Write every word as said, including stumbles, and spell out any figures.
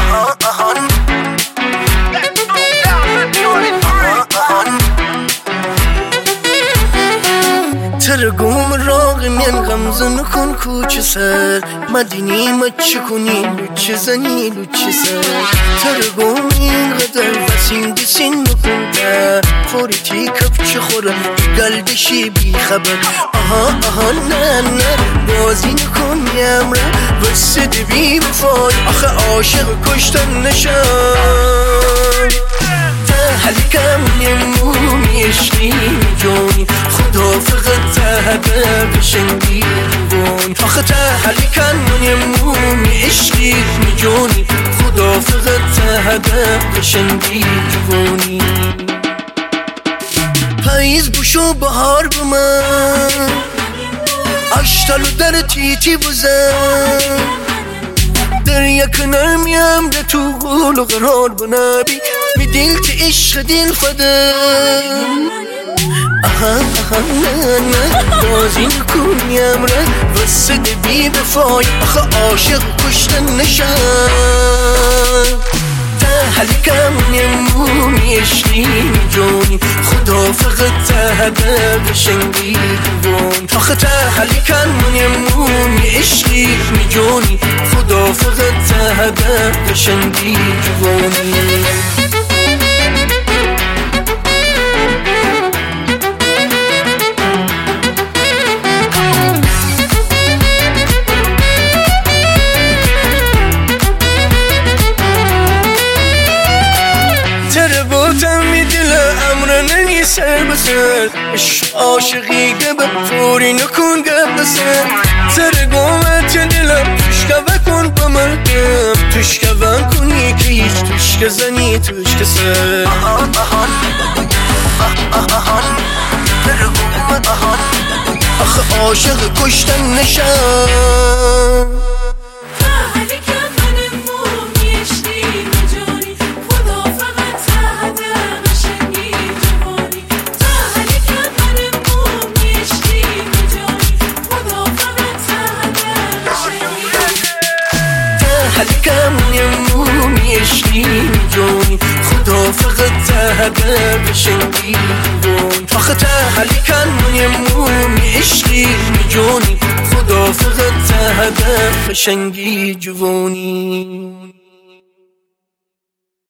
ترقوم راغ من غمزن کن کوچه سر مدینی مچه کنی لوچه زنی لوچه سر ترقوم این قدر وسین دسین نکنده خوریتی کفچه خوره قلبشی بی خبر آها آها نه نه بازی نکن یمره وسد بی بفای آخه عاشق کشتن نشن تحلیکم نمومی عشقی جونی خدا فقط تهده بشنگی جوانی آخه تحلیکم نمومی عشقی جونی خدا فقط تهده بشنگی جوانی پاییز بوشو بهار بمن اشتالو در تیتی بزن در یک نرمیم ده تو قول قرار بنابی می دل تی عشق دل فده آها آها نه نه بازی نکنیم ره وسد بی بفای آخه عاشق کشتن نشن تحلیکم نمومی عشقی جونی خدا فقط تهده بشنگی جوانی آخه تحلیکم نمومی عشقی جونی خدا فقط تهده بشنگی جوانی سر بسر عشق عاشقی گبه فوری نکن گب بسر سر گومت دلم تشکه بکن بمردم تشکه بن کنی که هیچ تشکه زنی تشکه سر آهان آهان آهان سر گومت آهان آخه عاشق کشتن نشن تحلیکم نمومی عشقی جونی خدا فقط تهده بشنگی جوانی آخه تحلیکم نمومی عشقی جونی خدا فقط تهده بشنگی جوانی